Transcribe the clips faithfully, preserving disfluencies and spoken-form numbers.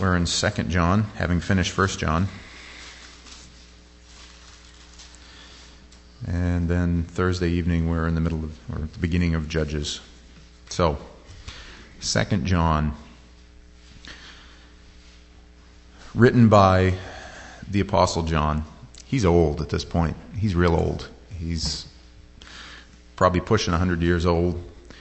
we're in Second John, having finished First John. And then Thursday evening, we're in the middle of, or at the beginning of Judges. So, Second John, written by the Apostle John. He's old at this point. He's real old. He's probably pushing one hundred years old.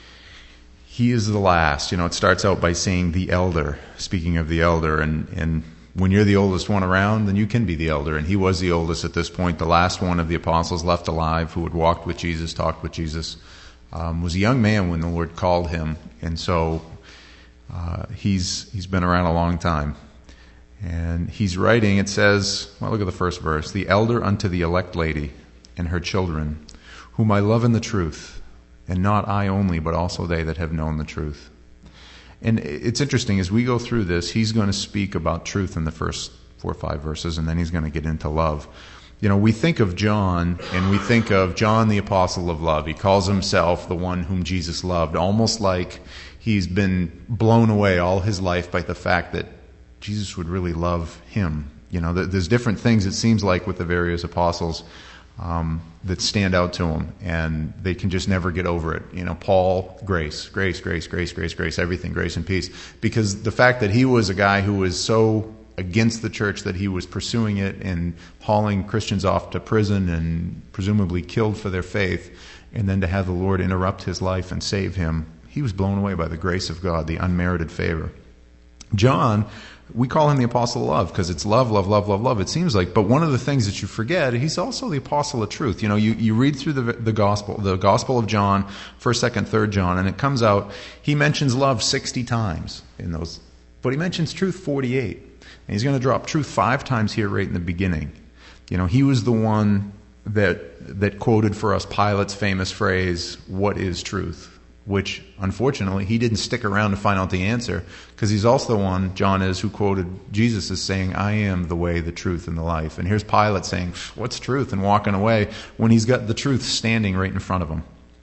He is the last. You know, it starts out by saying the elder, speaking of the elder, and, and when you're the oldest one around, then you can be the elder. And he was the oldest at this point, the last one of the apostles left alive who had walked with Jesus, talked with Jesus, um, was a young man when the Lord called him. And so uh, he's he's been around a long time. And he's writing, it says, well, look at the first verse, the elder unto the elect lady and her children, whom I love in the truth, and not I only, but also they that have known the truth. And it's interesting, as we go through this, he's going to speak about truth in the first four or five verses, and then he's going to get into love. You know, we think of John, and we think of John the apostle of love. He calls himself the one whom Jesus loved, almost like he's been blown away all his life by the fact that Jesus would really love him. You know, there's different things, it seems like, with the various apostles Um, that stand out to them, and they can just never get over it. You know, Paul, grace, grace, grace, grace, grace, grace, everything, grace and peace. Because the fact that he was a guy who was so against the church that he was pursuing it and hauling Christians off to prison and presumably killed for their faith, and then to have the Lord interrupt his life and save him, he was blown away by the grace of God, the unmerited favor. John, we call him the apostle of love because it's love, love, love, love, love, it seems like. But one of the things that you forget, he's also the apostle of truth. You know, you, you read through the, the gospel, the gospel of John, first, second, third John, and it comes out, he mentions love sixty times in those, but he mentions truth forty-eight. And he's going to drop truth five times here right in the beginning. You know, he was the one that, that quoted for us Pilate's famous phrase, what is truth? Which, unfortunately, he didn't stick around to find out the answer, because he's also the one, John is, who quoted Jesus as saying, I am the way, the truth, and the life. And here's Pilate saying, what's truth? And walking away when he's got the truth standing right in front of him.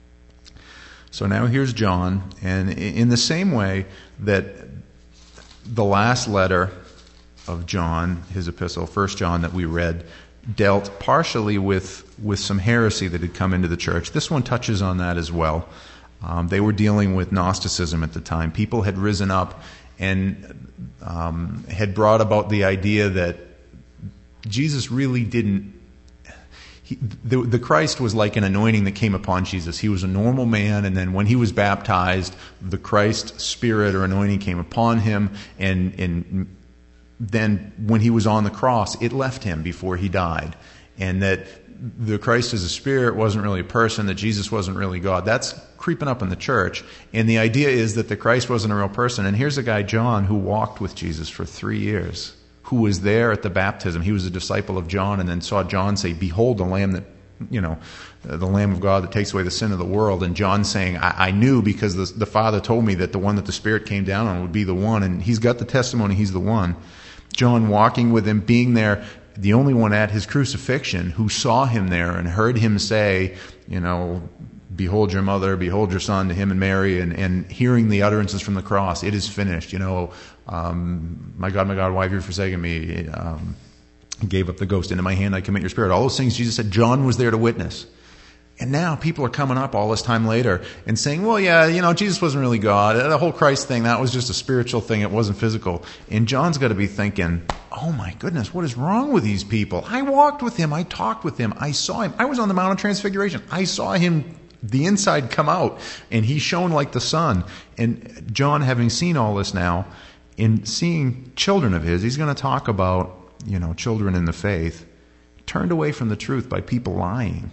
So now here's John, and in the same way that the last letter of John, his epistle, First John that we read, dealt partially with, with some heresy that had come into the church. This one touches on that as well. Um, they were dealing with Gnosticism at the time. People had risen up and um, had brought about the idea that Jesus really didn't... He, the, the Christ was like an anointing that came upon Jesus. He was a normal man, and then when he was baptized, the Christ spirit or anointing came upon him, and, and then when he was on the cross, it left him before he died. And that the Christ as a spirit wasn't really a person, that Jesus wasn't really God. That's creeping up in the church. And the idea is that the Christ wasn't a real person. And here's a guy, John, who walked with Jesus for three years, who was there at the baptism. He was a disciple of John, and then saw John say, behold the Lamb that, you know, the Lamb of God that takes away the sin of the world. And John saying, I, I knew because the, the Father told me that the one that the Spirit came down on would be the one. And he's got the testimony, he's the one. John walking with him, being there, the only one at his crucifixion who saw him there and heard him say, you know, behold your mother, behold your son, to him and Mary, and, and hearing the utterances from the cross, it is finished, you know, um, my God, my God, why have you forsaken me? Um, gave up the ghost, into my hand I commit your spirit. All those things Jesus said, John was there to witness. And now people are coming up all this time later and saying, well, yeah, you know, Jesus wasn't really God. The whole Christ thing, that was just a spiritual thing. It wasn't physical. And John's got to be thinking, oh my goodness, what is wrong with these people? I walked with him. I talked with him. I saw him. I was on the Mount of Transfiguration. I saw him, the inside come out, and he shone like the sun. And John, having seen all this now, in seeing children of his, he's going to talk about, you know, children in the faith, turned away from the truth by people lying.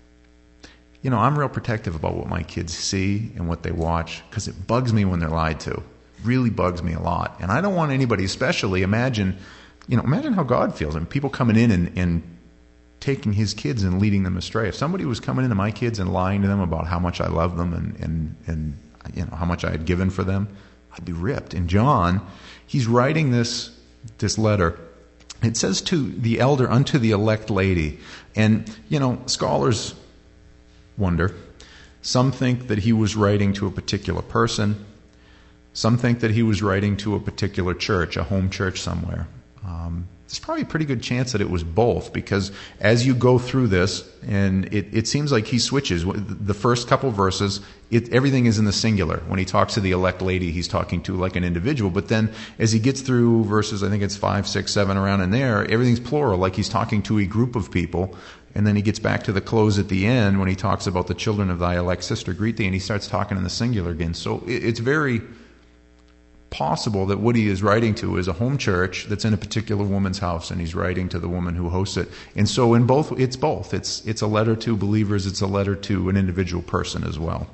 You know, I'm real protective about what my kids see and what they watch, because it bugs me when they're lied to. Really bugs me a lot. And I don't want anybody, especially, imagine, you know, imagine how God feels. I mean, people coming in and, and taking his kids and leading them astray. If somebody was coming into my kids and lying to them about how much I love them and, and, and you know, how much I had given for them, I'd be ripped. And John, he's writing this, this letter. It says to the elder unto the elect lady. And, you know, scholars wonder. Some think that he was writing to a particular person. Some think that he was writing to a particular church, a home church somewhere. Um, there's probably a pretty good chance that it was both, because as you go through this, and it, it seems like he switches. The first couple verses, it, everything is in the singular. When he talks to the elect lady, he's talking to like an individual. But then as he gets through verses, I think it's five, six, seven, around in there, everything's plural, like he's talking to a group of people. And then he gets back to the close at the end when he talks about the children of thy elect sister greet thee, and he starts talking in the singular again. So it, it's very possible that what he is writing to is a home church that's in a particular woman's house, and he's writing to the woman who hosts it. And so in both, it's both. It's it's a letter to believers, it's a letter to an individual person as well.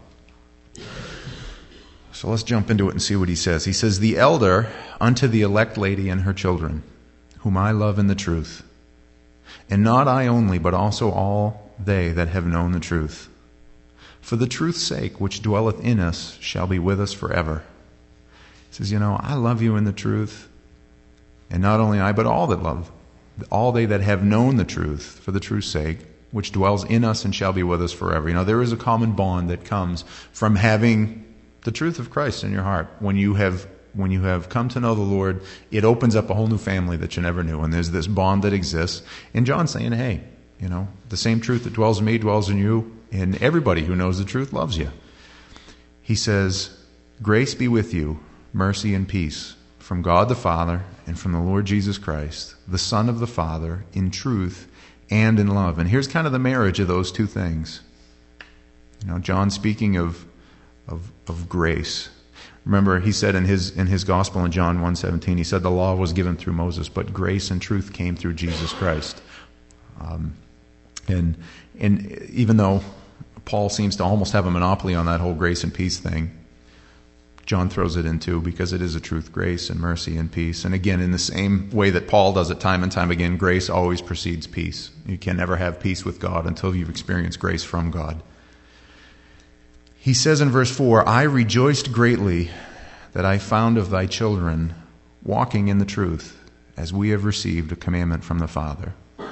So let's jump into it and see what he says. He says, the elder unto the elect lady and her children, whom I love in the truth, and not I only, but also all they that have known the truth. For the truth's sake, which dwelleth in us, shall be with us forever. He says, you know, I love you in the truth. And not only I, but all that love. All they that have known the truth for the truth's sake, which dwells in us and shall be with us forever. You know, there is a common bond that comes from having the truth of Christ in your heart. When you have when you have come to know the Lord, it opens up a whole new family that you never knew. And there's this bond that exists. And John's saying, hey, you know, the same truth that dwells in me dwells in you. And everybody who knows the truth loves you. He says, grace be with you, mercy and peace from God the Father and from the Lord Jesus Christ, the Son of the Father, in truth and in love. And here's kind of the marriage of those two things. You know, John speaking of of, of grace. Remember, he said in his in his gospel in John one seventeen, he said the law was given through Moses, but grace and truth came through Jesus Christ. Um, and and even though Paul seems to almost have a monopoly on that whole grace and peace thing, John throws it in too, because it is a truth, grace and mercy and peace. And again, in the same way that Paul does it time and time again, grace always precedes peace. You can never have peace with God until you've experienced grace from God. He says in verse four, I rejoiced greatly that I found of thy children walking in the truth, as we have received a commandment from the Father.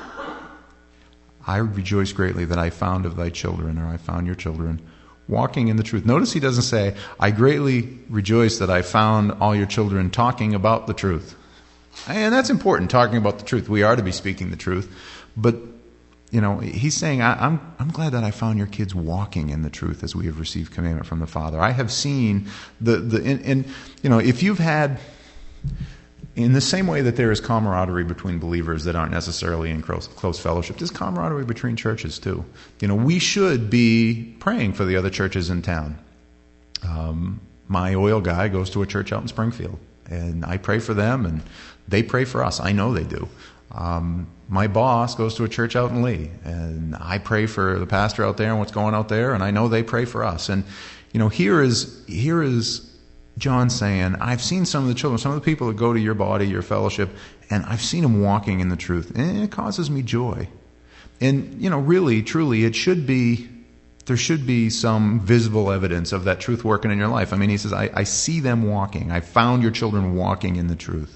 I rejoice greatly that I found of thy children, or I found your children, walking in the truth. Notice he doesn't say, I greatly rejoice that I found all your children talking about the truth. And that's important, talking about the truth. We are to be speaking the truth. But, you know, he's saying, I, I'm I'm glad that I found your kids walking in the truth as we have received commandment from the Father. I have seen the, the and, and you know, if you've had, in the same way that there is camaraderie between believers that aren't necessarily in close, close fellowship, there's camaraderie between churches too. You know, we should be praying for the other churches in town. Um, my oil guy goes to a church out in Springfield, and I pray for them, and they pray for us. I know they do. Um, my boss goes to a church out in Lee, and I pray for the pastor out there and what's going out there, and I know they pray for us. And, you know, here is here is John saying, I've seen some of the children, some of the people that go to your body, your fellowship, and I've seen them walking in the truth. And it causes me joy. And, you know, really, truly, it should be, there should be some visible evidence of that truth working in your life. I mean, he says, I, I see them walking. I found your children walking in the truth.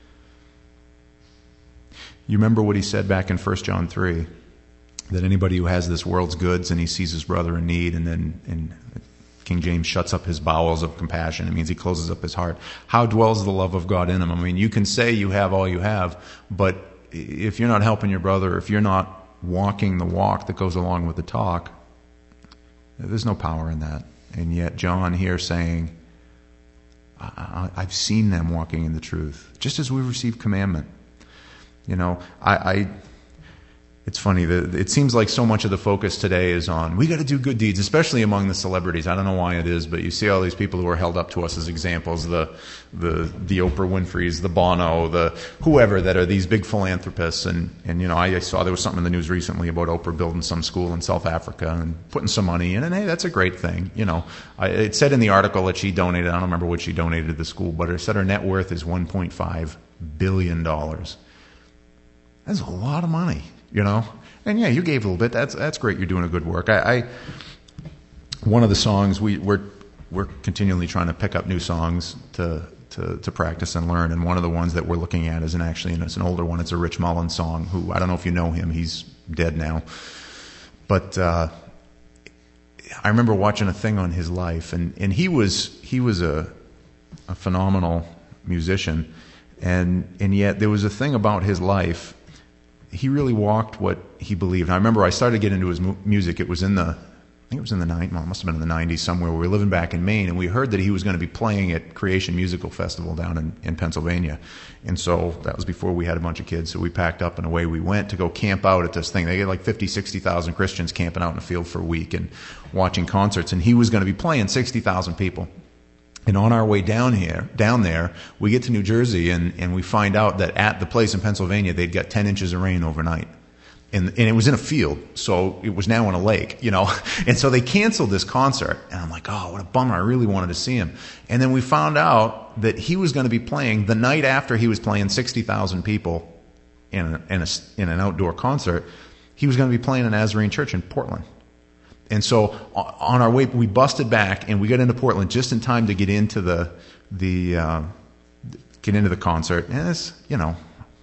You remember what he said back in First John three, that anybody who has this world's goods and he sees his brother in need, and then in King James shuts up his bowels of compassion. It means he closes up his heart. How dwells the love of God in him? I mean, you can say you have all you have, but if you're not helping your brother, if you're not walking the walk that goes along with the talk, there's no power in that. And yet John here saying, I, I've seen them walking in the truth, just as we receive commandment. You know, I... I It's funny that it seems like so much of the focus today is on, we got to do good deeds, especially among the celebrities. I don't know why it is, but you see all these people who are held up to us as examples, the the the Oprah Winfreys, the Bono, the whoever that are these big philanthropists. And, and you know, I saw there was something in the news recently about Oprah building some school in South Africa and putting some money in, and hey, that's a great thing. You know, I, it said in the article that she donated, I don't remember what she donated to the school, but it said her net worth is one point five billion dollars. That's a lot of money. You know, and yeah, you gave a little bit. That's that's great. You're doing a good work. I, I one of the songs we we're we're continually trying to pick up new songs to to to practice and learn. And one of the ones that we're looking at is an actually and it's an older one. It's a Rich Mullins song. Who I don't know if you know him. He's dead now, but uh, I remember watching a thing on his life, and, and he was he was a a phenomenal musician. And and yet there was a thing about his life. He really walked what he believed. And I remember I started to get into his mu- music. It was in the, I think it was in the nineties, well, it must have been in the nineties somewhere. We were living back in Maine, and we heard that he was going to be playing at Creation Musical Festival down in, in Pennsylvania. And so that was before we had a bunch of kids. So we packed up and away we went to go camp out at this thing. They get like fifty, sixty thousand Christians camping out in the field for a week and watching concerts. And he was going to be playing sixty thousand people. And on our way down here, down there, we get to New Jersey and, and we find out that at the place in Pennsylvania, they'd got ten inches of rain overnight. And, and it was in a field, so it was now in a lake, you know. And so they canceled this concert. And I'm like, oh, what a bummer. I really wanted to see him. And then we found out that he was going to be playing the night after he was playing sixty thousand people in, a, in, a, in an outdoor concert. He was going to be playing in Nazarene Church in Portland. And so on our way, we busted back and we got into Portland just in time to get into the the uh, get into the concert. And it's, you know,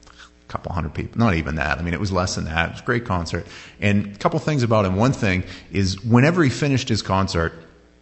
a couple hundred people, not even that. I mean, it was less than that. It was a great concert. And a couple things about him. One thing is, whenever he finished his concert,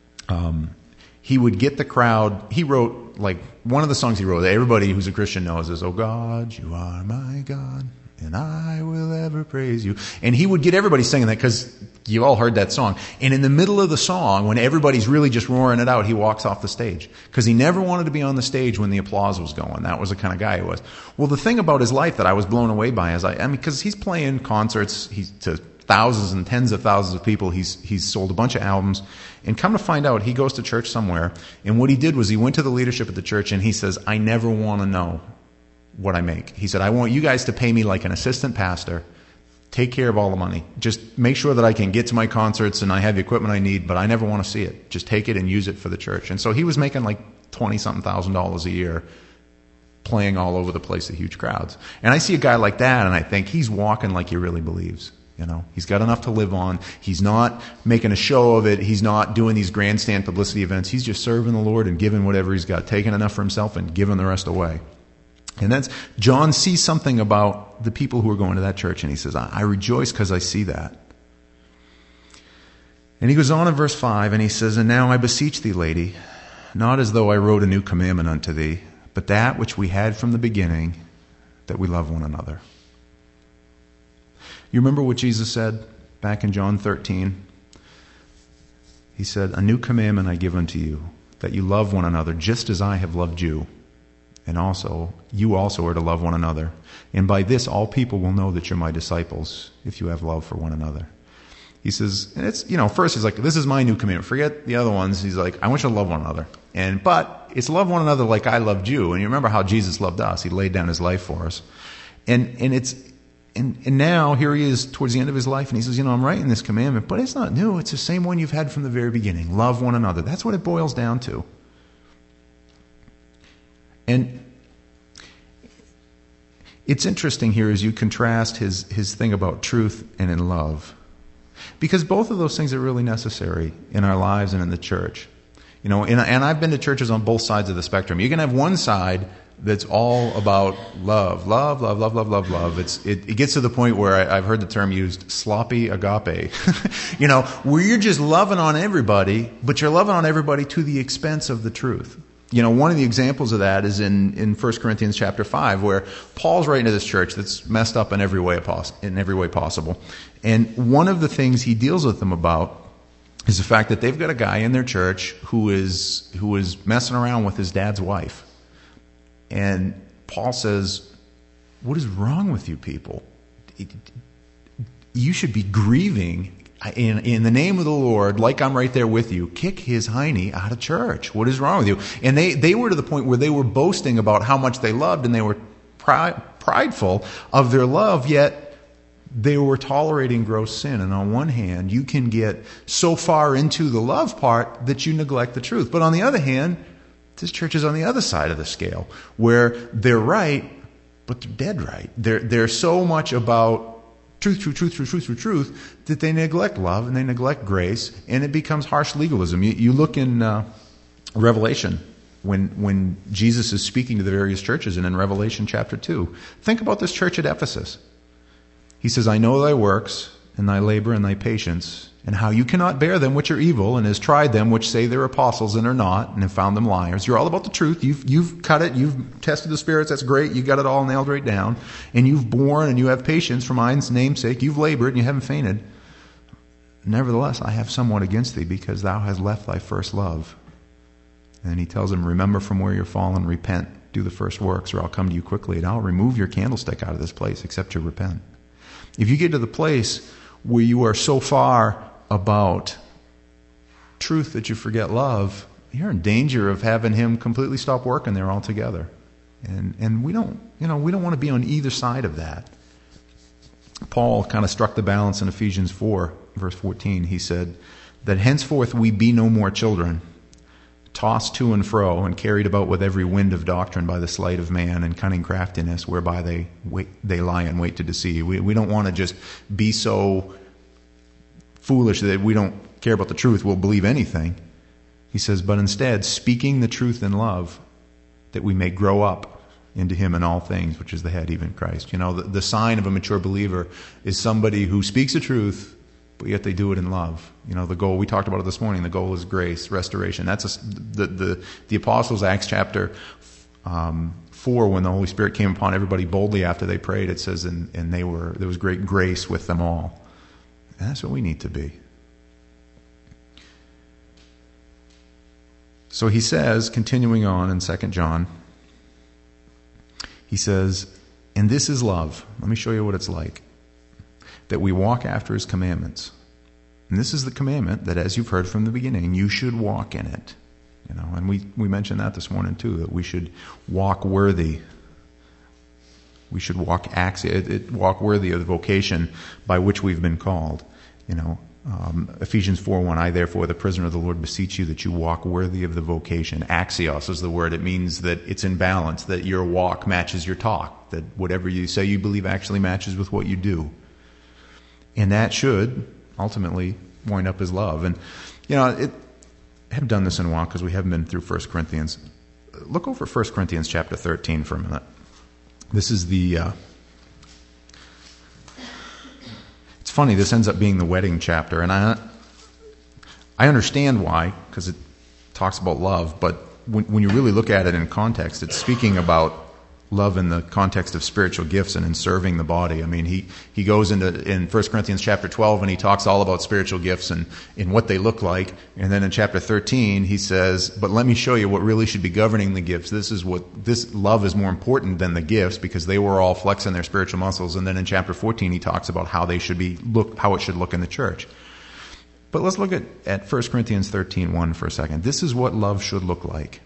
um, he would get the crowd. He wrote, like, one of the songs he wrote that everybody who's a Christian knows is, "Oh God, you are my God, and I will ever praise you." And he would get everybody singing that because you all heard that song. And in the middle of the song, when everybody's really just roaring it out, he walks off the stage. Because he never wanted to be on the stage when the applause was going. That was the kind of guy he was. Well, the thing about his life that I was blown away by is, I, I mean, because he's playing concerts he's to thousands and tens of thousands of people. He's he's sold a bunch of albums. And come to find out, he goes to church somewhere. And what he did was he went to the leadership at the church and he says, "I never want to know what I make." He said, "I want you guys to pay me like an assistant pastor. Take care of all the money. Just make sure that I can get to my concerts and I have the equipment I need, but I never want to see it. Just take it and use it for the church." And so he was making like twenty-something thousand dollars a year playing all over the place at huge crowds. And I see a guy like that and I think he's walking like he really believes. You know, he's got enough to live on. He's not making a show of it. He's not doing these grandstand publicity events. He's just serving the Lord and giving whatever he's got, taking enough for himself and giving the rest away. And that's, John sees something about the people who are going to that church, and he says, I, I rejoice because I see that. And he goes on in verse five, and he says, "And now I beseech thee, lady, not as though I wrote a new commandment unto thee, but that which we had from the beginning, that we love one another." You remember what Jesus said back in John thirteen? He said, "A new commandment I give unto you, that you love one another, just as I have loved you. And also, you also are to love one another. And by this, all people will know that you're my disciples, if you have love for one another." He says, and it's, you know, first he's like, "This is my new commandment. Forget the other ones." He's like, "I want you to love one another. And, but it's love one another like I loved you." And you remember how Jesus loved us. He laid down his life for us. And, and it's, and, and now here he is towards the end of his life. And he says, you know, I'm writing this commandment, but it's not new. It's the same one you've had from the very beginning. Love one another. That's what it boils down to. And it's interesting here as you contrast his, his thing about truth and in love. Because both of those things are really necessary in our lives and in the church. You know, and, and I've been to churches on both sides of the spectrum. You can have one side that's all about love, love, love, love, love, love, love. It's, it, it gets to the point where I, I've heard the term used, sloppy agape. You know, where you're just loving on everybody, but you're loving on everybody to the expense of the truth. You know, one of the examples of that is in, in First Corinthians chapter five, where Paul's writing to this church that's messed up in every way in every way possible. And one of the things he deals with them about is the fact that they've got a guy in their church who is who is messing around with his dad's wife. And Paul says, "What is wrong with you people? You should be grieving In, in the name of the Lord, like I'm right there with you. Kick his hiney out of church. What is wrong with you?" And they, they were to the point where they were boasting about how much they loved, and they were pri- prideful of their love, yet they were tolerating gross sin. And on one hand, you can get so far into the love part that you neglect the truth. But on the other hand, this church is on the other side of the scale, where they're right, but they're dead right. They're, they're so much about truth, truth, truth, truth, truth, truth, truth, that they neglect love and they neglect grace, and it becomes harsh legalism. You, you look in uh, Revelation, when when Jesus is speaking to the various churches, and in Revelation chapter two, think about this church at Ephesus. He says, "I know thy works, and thy labor and thy patience, and how you cannot bear them which are evil, and has tried them which say they're apostles and are not, and have found them liars. You're all about the truth. You've, you've cut it. You've tested the spirits. That's great. You got it all nailed right down. And you've borne and you have patience for my name's sake. You've labored and you haven't fainted. Nevertheless, I have somewhat against thee, because thou hast left thy first love. And then he tells him, remember from where you're fallen, repent, do the first works, or I'll come to you quickly, and I'll remove your candlestick out of this place, except you repent. If you get to the place where you are so far about truth that you forget love, you're in danger of having him completely stop working there altogether. And and we don't, you know, we don't want to be on either side of that. Paul kind of struck the balance in Ephesians four, verse fourteen. He said that henceforth we be no more children, tossed to and fro and carried about with every wind of doctrine by the sleight of man and cunning craftiness, whereby they wait, they lie and wait to deceive. We, we don't want to just be so foolish that we don't care about the truth, we'll believe anything. He says, but instead, speaking the truth in love, that we may grow up into him in all things, which is the head, even Christ. You know, the, the sign of a mature believer is somebody who speaks the truth, but yet they do it in love. You know, the goal, we talked about it this morning, the goal is grace, restoration. That's a, the, the, the apostles, Acts chapter um, four, when the Holy Spirit came upon everybody boldly after they prayed, it says, and, and they were, there was great grace with them all. And that's what we need to be. So he says, continuing on in Second John, he says, and this is love. Let me show you what it's like. That we walk after his commandments. And this is the commandment that, as you've heard from the beginning, you should walk in it. You know, and we, we mentioned that this morning too, that we should walk worthy. We should walk axi- it, it, walk worthy of the vocation by which we've been called. You know, um, Ephesians four one, I therefore, the prisoner of the Lord, beseech you that you walk worthy of the vocation. Axios is the word. It means that it's in balance, that your walk matches your talk, that whatever you say you believe actually matches with what you do. And that should ultimately wind up as love. And, you know, it, I haven't done this in a while because we haven't been through First Corinthians. Look over First Corinthians chapter thirteen for a minute. This is the... Uh, it's funny, this ends up being the wedding chapter. And I I understand why, because it talks about love. But when, when you really look at it in context, it's speaking about love in the context of spiritual gifts and in serving the body. I mean, he, he goes into in First Corinthians chapter twelve and he talks all about spiritual gifts and, and what they look like. And then in chapter thirteen he says, but let me show you what really should be governing the gifts. This is what, this love is more important than the gifts because they were all flexing their spiritual muscles. And then in chapter fourteen he talks about how they should be, look, how it should look in the church. But let's look at, at First Corinthians thirteen one for a second. This is what love should look like.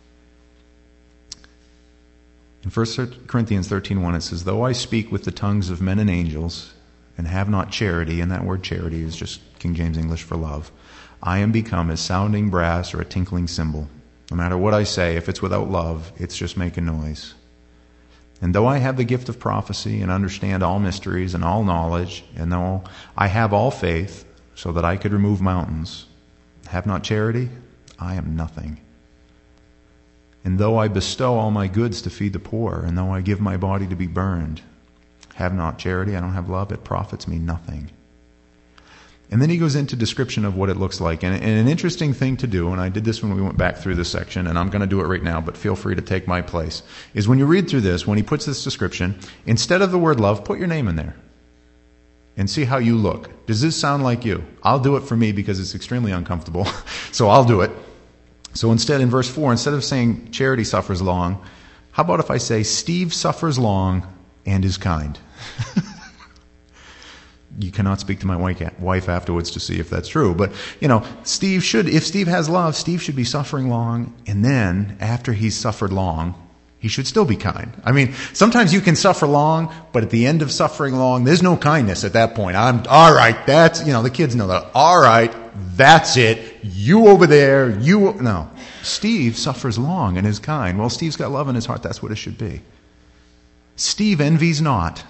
In First Corinthians thirteen one it says, though I speak with the tongues of men and angels and have not charity, and that word charity is just King James English for love, I am become as sounding brass or a tinkling cymbal. No matter what I say, if it's without love, it's just making noise. And though I have the gift of prophecy and understand all mysteries and all knowledge, and though I have all faith so that I could remove mountains, have not charity, I am nothing. And though I bestow all my goods to feed the poor, and though I give my body to be burned, have not charity, I don't have love, it profits me nothing. And then he goes into description of what it looks like. And, and an interesting thing to do, and I did this when we went back through this section, and I'm going to do it right now, but feel free to take my place, is when you read through this, when he puts this description, instead of the word love, put your name in there. And see how you look. Does this sound like you? I'll do it for me because it's extremely uncomfortable, so I'll do it. So instead, in verse four, instead of saying charity suffers long, how about if I say Steve suffers long and is kind? You cannot speak to my wife afterwards to see if that's true. But, you know, Steve should, if Steve has love, Steve should be suffering long. And then, after he's suffered long, he should still be kind. I mean, sometimes you can suffer long, but at the end of suffering long, there's no kindness at that point. I'm, all right, that's, you know, the kids know that. All right, that's it. You over there, you, no. Steve suffers long and is kind. Well, Steve's got love in his heart. That's what it should be. Steve envies not.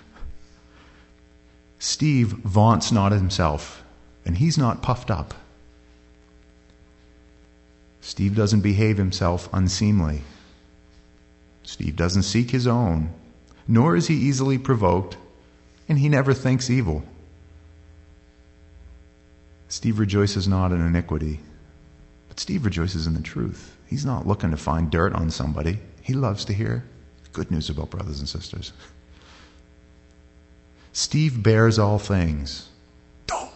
Steve vaunts not himself, and he's not puffed up. Steve doesn't behave himself unseemly. Steve doesn't seek his own, nor is he easily provoked, and he never thinks evil. Steve rejoices not in iniquity, but Steve rejoices in the truth. He's not looking to find dirt on somebody. He loves to hear good news about brothers and sisters. Steve bears all things. Oh.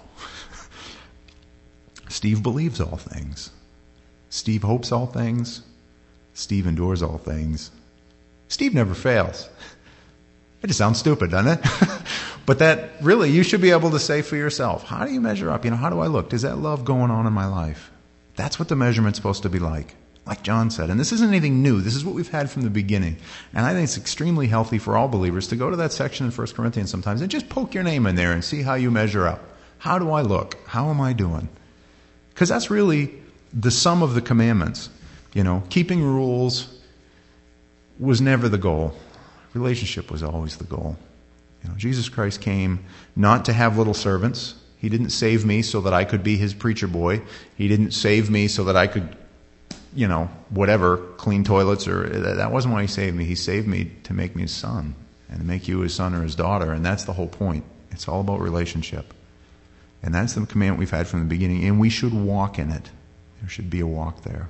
Steve believes all things. Steve hopes all things. Steve endures all things. Steve never fails. It just sounds stupid, doesn't it? But that really, you should be able to say for yourself, how do you measure up? You know, how do I look? Is that love going on in my life? That's what the measurement's supposed to be like. Like John said. And this isn't anything new. This is what we've had from the beginning. And I think it's extremely healthy for all believers to go to that section in First Corinthians sometimes and just poke your name in there and see how you measure up. How do I look? How am I doing? Because that's really the sum of the commandments. You know, keeping rules was never the goal. Relationship was always the goal. You know, Jesus Christ came not to have little servants. He didn't save me so that I could be his preacher boy. He didn't save me so that I could, you know, whatever, clean toilets, or that wasn't why he saved me. He saved me to make me his son and to make you his son or his daughter. And that's the whole point. It's all about relationship. And that's the commandment we've had from the beginning. And we should walk in it. There should be a walk there.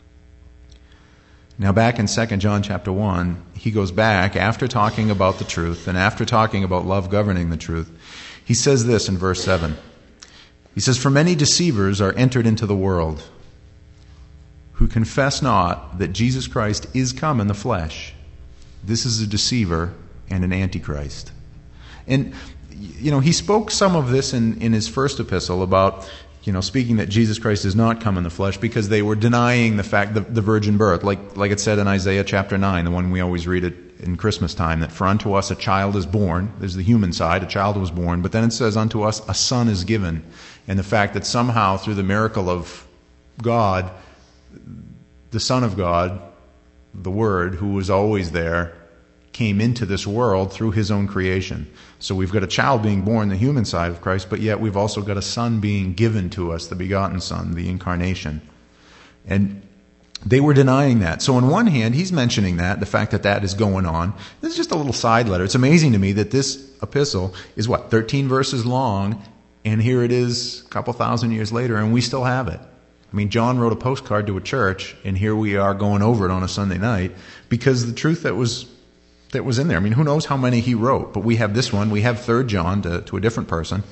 Now back in Second John chapter one, he goes back after talking about the truth and after talking about love governing the truth. He says this in verse seven. He says, "For many deceivers are entered into the world, who confess not that Jesus Christ is come in the flesh. This is a deceiver and an antichrist." And, you know, he spoke some of this in, in his first epistle about, you know, speaking that Jesus Christ is not come in the flesh because they were denying the fact, the, the virgin birth. Like, like it said in Isaiah chapter nine, the one we always read it in Christmas time, that for unto us a child is born. There's the human side, a child was born. But then it says unto us a son is given. And the fact that somehow through the miracle of God, the Son of God, the Word, who was always there, came into this world through his own creation. So we've got a child being born, the human side of Christ, but yet we've also got a son being given to us, the begotten Son, the incarnation. And they were denying that. So on one hand, he's mentioning that, the fact that that is going on. This is just a little side letter. It's amazing to me that this epistle is, what, thirteen verses long, and here it is a couple thousand years later, and we still have it. I mean, John wrote a postcard to a church, and here we are going over it on a Sunday night, because the truth that was that was in there. I mean, who knows how many he wrote, but we have this one. We have Third John to, to a different person.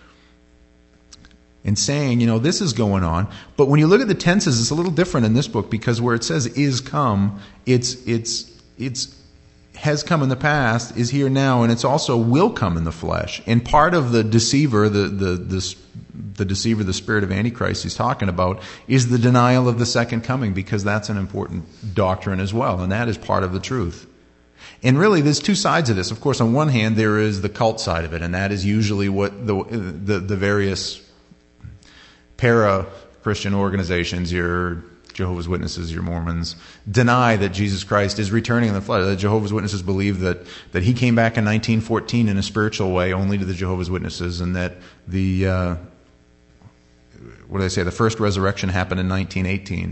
And saying, you know, this is going on. But when you look at the tenses, it's a little different in this book, because where it says is come, it's it's it's has come in the past, is here now, and it's also will come in the flesh. And part of the deceiver, the the the, the deceiver, the spirit of Antichrist he's talking about, is the denial of the second coming, because that's an important doctrine as well, and that is part of the truth. And really, there's two sides of this. Of course, on one hand, there is the cult side of it, and that is usually what the the, the various para-Christian organizations, your Jehovah's Witnesses, your Mormons, deny that Jesus Christ is returning in the flesh. The Jehovah's Witnesses believe that, that he came back in nineteen fourteen in a spiritual way only to the Jehovah's Witnesses, and that the, uh, what do they say, the first resurrection happened in nineteen eighteen.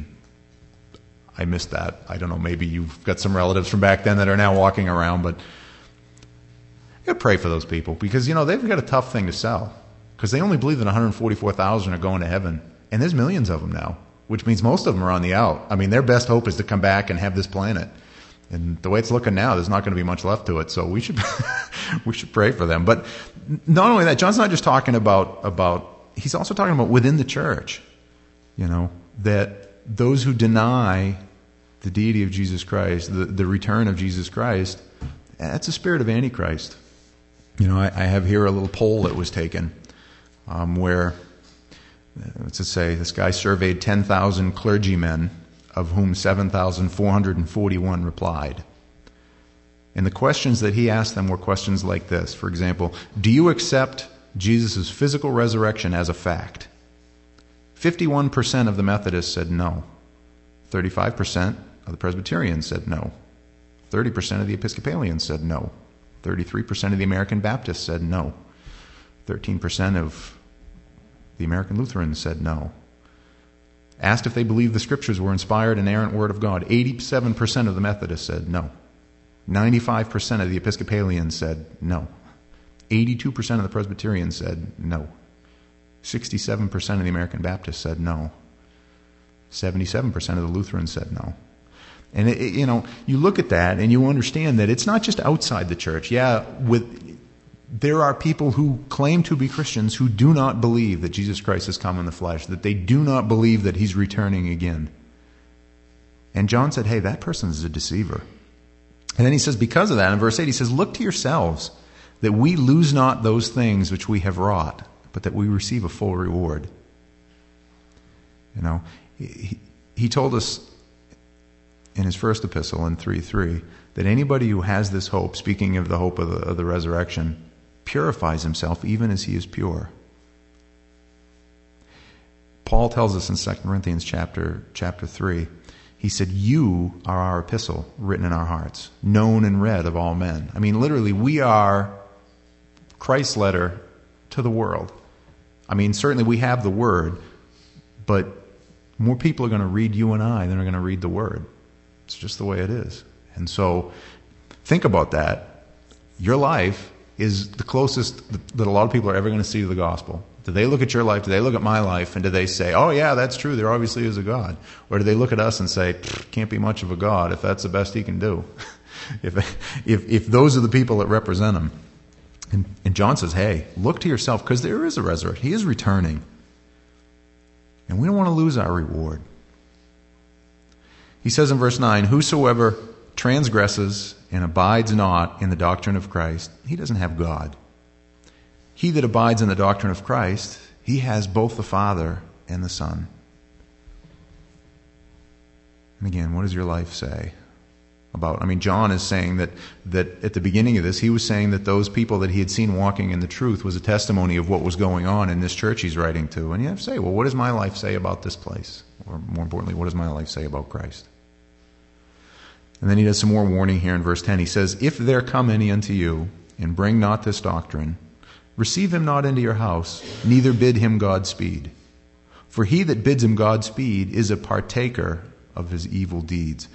I missed that. I don't know, maybe you've got some relatives from back then that are now walking around, but you gotta pray for those people, because, you know, they've got a tough thing to sell, because they only believe that one hundred forty-four thousand are going to heaven, and there's millions of them now, which means most of them are on the out. I mean, their best hope is to come back and have this planet. And the way it's looking now, there's not going to be much left to it, so we should we should pray for them. But not only that, John's not just talking about, about he's also talking about within the church, you know, that those who deny the deity of Jesus Christ, the, the return of Jesus Christ, that's a spirit of Antichrist. You know, I, I have here a little poll that was taken um, where, let's just say, this guy surveyed ten thousand clergymen, of whom seven thousand four hundred forty-one replied. And the questions that he asked them were questions like this. For example, do you accept Jesus' physical resurrection as a fact? fifty-one percent of the Methodists said no. thirty-five percent of the Presbyterians said no. thirty percent of the Episcopalians said no. thirty-three percent of the American Baptists said no. thirteen percent of the American Lutherans said no. Asked if they believed the Scriptures were inspired and inerrant Word of God, eighty-seven percent of the Methodists said no. ninety-five percent of the Episcopalians said no. eighty-two percent of the Presbyterians said no. sixty-seven percent of the American Baptists said no. seventy-seven percent of the Lutherans said no. And, it, it, you know, you look at that and you understand that it's not just outside the church. Yeah, with there are people who claim to be Christians who do not believe that Jesus Christ has come in the flesh, that they do not believe that he's returning again. And John said, hey, that person is a deceiver. And then he says, because of that, in verse eight, he says, look to yourselves, that we lose not those things which we have wrought, but that we receive a full reward. You know, he, he told us in his first epistle in three three that anybody who has this hope, speaking of the hope of the, of the resurrection, purifies himself even as he is pure. Paul tells us in Second Corinthians chapter chapter three, he said, you are our epistle written in our hearts, known and read of all men. I mean, literally, we are Christ's letter to the world. I mean, certainly we have the Word, but more people are going to read you and I than are going to read the Word. It's just the way it is. And so, think about that. Your life is the closest that a lot of people are ever going to see to the gospel. Do they look at your life, do they look at my life, and do they say, oh yeah, that's true, there obviously is a God? Or do they look at us and say, can't be much of a God if that's the best he can do? if, if if those are the people that represent him. And, and John says, hey, look to yourself, because there is a resurrection. He is returning. And we don't want to lose our reward. He says in verse nine, whosoever transgresses and abides not in the doctrine of Christ, he doesn't have God. He that abides in the doctrine of Christ, he has both the Father and the Son. And again, what does your life say about? I mean, John is saying that that at the beginning of this, he was saying that those people that he had seen walking in the truth was a testimony of what was going on in this church he's writing to. And you have to say, well, what does my life say about this place? Or more importantly, what does my life say about Christ? And then he does some more warning here in verse ten. He says, if there come any unto you, and bring not this doctrine, receive him not into your house, neither bid him Godspeed. For he that bids him Godspeed is a partaker of his evil deeds.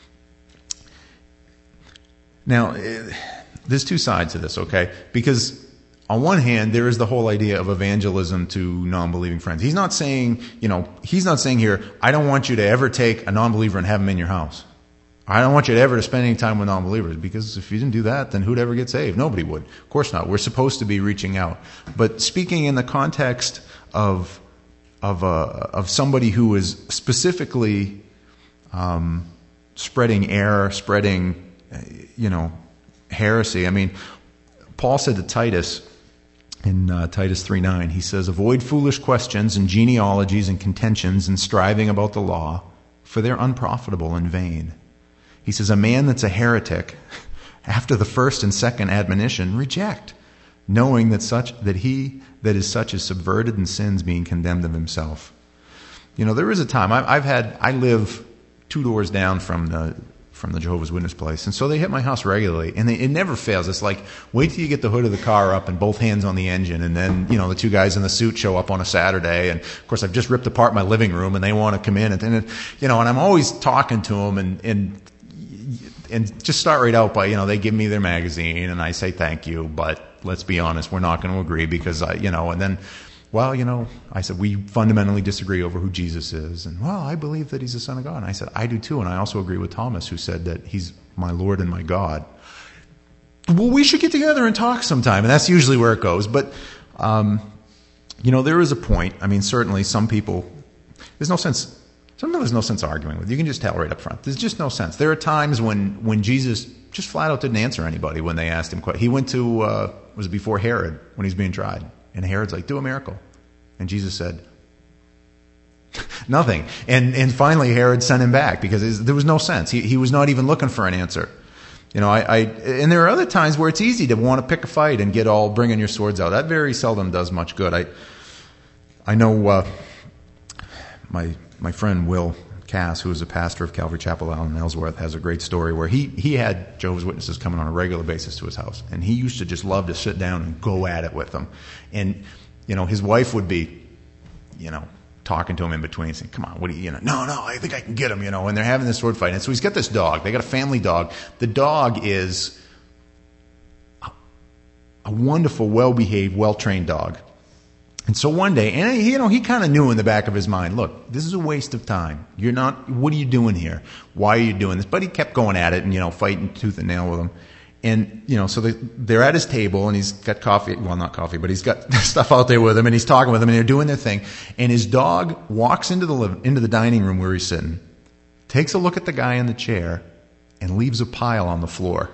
Now, there's two sides to this, okay? Because on one hand, there is the whole idea of evangelism to non-believing friends. He's not saying, you know, he's not saying here, I don't want you to ever take a non-believer and have him in your house. I don't want you to ever to spend any time with non-believers, because if you didn't do that, then who'd ever get saved? Nobody would. Of course not. We're supposed to be reaching out. But speaking in the context of of uh, of somebody who is specifically um, spreading error, spreading, you know, heresy. I mean, Paul said to Titus in uh, Titus three nine, he says, avoid foolish questions and genealogies and contentions and striving about the law, for they're unprofitable and vain. He says, a man that's a heretic, after the first and second admonition, reject, knowing that such that he that is such is subverted and sins, being condemned of himself. You know, there is a time, I, I've had, I live two doors down from the from the Jehovah's Witness place, and so they hit my house regularly, and they, it never fails. It's like, wait till you get the hood of the car up and both hands on the engine, and then, you know, the two guys in the suit show up on a Saturday, and of course I've just ripped apart my living room, and they want to come in, and, and you know, and I'm always talking to them, and and and just start right out by, you know, they give me their magazine, and I say thank you, but let's be honest, we're not going to agree because I, you know, and then, well, you know, I said, we fundamentally disagree over who Jesus is. And, well, I believe that he's the Son of God. And I said, I do too. And I also agree with Thomas, who said that he's my Lord and my God. Well, we should get together and talk sometime. And that's usually where it goes. But, um, you know, there is a point. I mean, certainly some people, there's no sense, sometimes there's no sense arguing with. You can just tell right up front. There's just no sense. There are times when, when Jesus just flat out didn't answer anybody when they asked him. He went to, uh, was it before Herod when he was being tried? And Herod's like, do a miracle. And Jesus said, nothing. And and finally Herod sent him back because there was no sense. He he was not even looking for an answer. You know, I, I and there are other times where it's easy to want to pick a fight and get all bringing your swords out. That very seldom does much good. I I know uh, my my friend Will Cass, who is a pastor of Calvary Chapel out in Ellsworth, has a great story where he, he had Jehovah's Witnesses coming on a regular basis to his house. And he used to just love to sit down and go at it with them. And, you know, his wife would be, you know, talking to him in between, saying, come on, what do you, you know, no, no, I think I can get him, you know, and they're having this sword fight. And so he's got this dog. They got a family dog. The dog is a, a wonderful, well-behaved, well-trained dog. And so one day, and you know, he kind of knew in the back of his mind, look, this is a waste of time. You're not, what are you doing here? Why are you doing this? But he kept going at it and, you know, fighting tooth and nail with him. And, you know, so they, they're at his table and he's got coffee, well, not coffee, but he's got stuff out there with him and he's talking with him and they're doing their thing. And his dog walks into the living, into the dining room where he's sitting, takes a look at the guy in the chair and leaves a pile on the floor.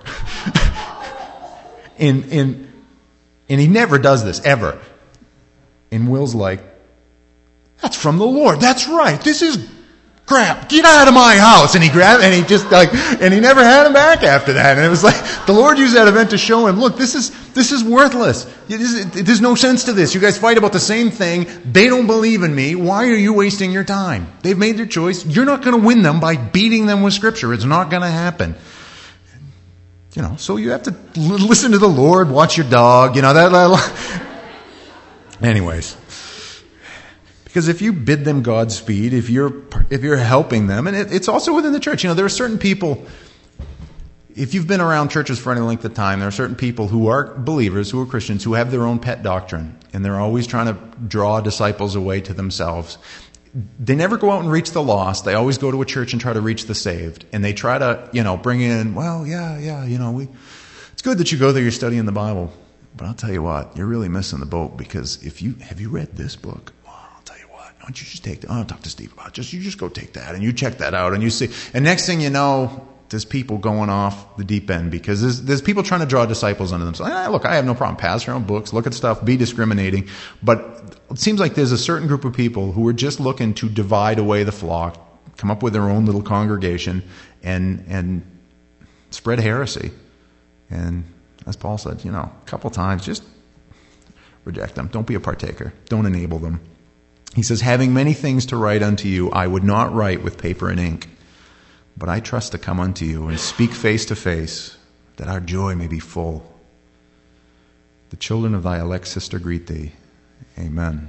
and, and, and he never does this, ever. And Will's like, that's from the Lord. That's right. This is crap. Get out of my house. And he grabbed, and he just like, and he never had him back after that. And it was like, the Lord used that event to show him, look, this is, this is worthless. It is, it, there's no sense to this. You guys fight about the same thing. They don't believe in me. Why are you wasting your time? They've made their choice. You're not going to win them by beating them with Scripture. It's not going to happen. You know, so you have to l- listen to the Lord, watch your dog, you know, that, that anyways, because if you bid them Godspeed, if you're if you're helping them, and it, it's also within the church. You know, there are certain people. If you've been around churches for any length of time, there are certain people who are believers, who are Christians, who have their own pet doctrine, and they're always trying to draw disciples away to themselves. They never go out and reach the lost. They always go to a church and try to reach the saved, and they try to, you know, bring in. Well, yeah, yeah, you know, we. It's good that you go there. You're studying the Bible. But I'll tell you what, you're really missing the boat, because if you, have you read this book? Well, I'll tell you what, why don't you just take that? Oh, I'll talk to Steve about it. Just, you just go take that and you check that out and you see. And next thing you know, there's people going off the deep end because there's, there's people trying to draw disciples unto themselves. Ah, look, I have no problem. Pass your own books, look at stuff, be discriminating. But it seems like there's a certain group of people who are just looking to divide away the flock, come up with their own little congregation and, and spread heresy. And as Paul said, you know, a couple times, just reject them. Don't be a partaker. Don't enable them. He says, having many things to write unto you, I would not write with paper and ink, but I trust to come unto you and speak face to face, that our joy may be full. The children of thy elect sister greet thee. Amen.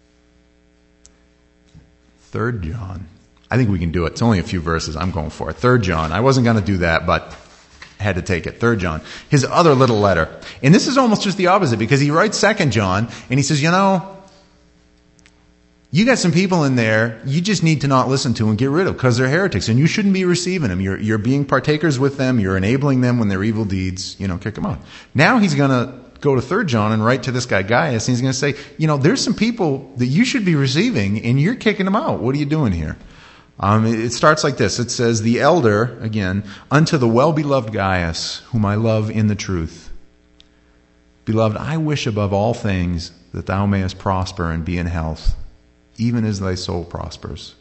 Third John. I think we can do it. It's only a few verses. I'm going for it. Third John. I wasn't going to do that, but had to take it. Third John. His other little letter. And this is almost just the opposite, because he writes Second John and he says, you know, you got some people in there you just need to not listen to and get rid of because they're heretics and you shouldn't be receiving them. You're, you're being partakers with them. You're enabling them when they're evil deeds. You know, kick them out. Now he's going to go to Third John and write to this guy Gaius, and he's going to say, you know, there's some people that you should be receiving and you're kicking them out. What are you doing here? Um, it starts like this. It says, the elder, again, unto the well-beloved Gaius, whom I love in the truth. Beloved, I wish above all things that thou mayest prosper and be in health, even as thy soul prospers.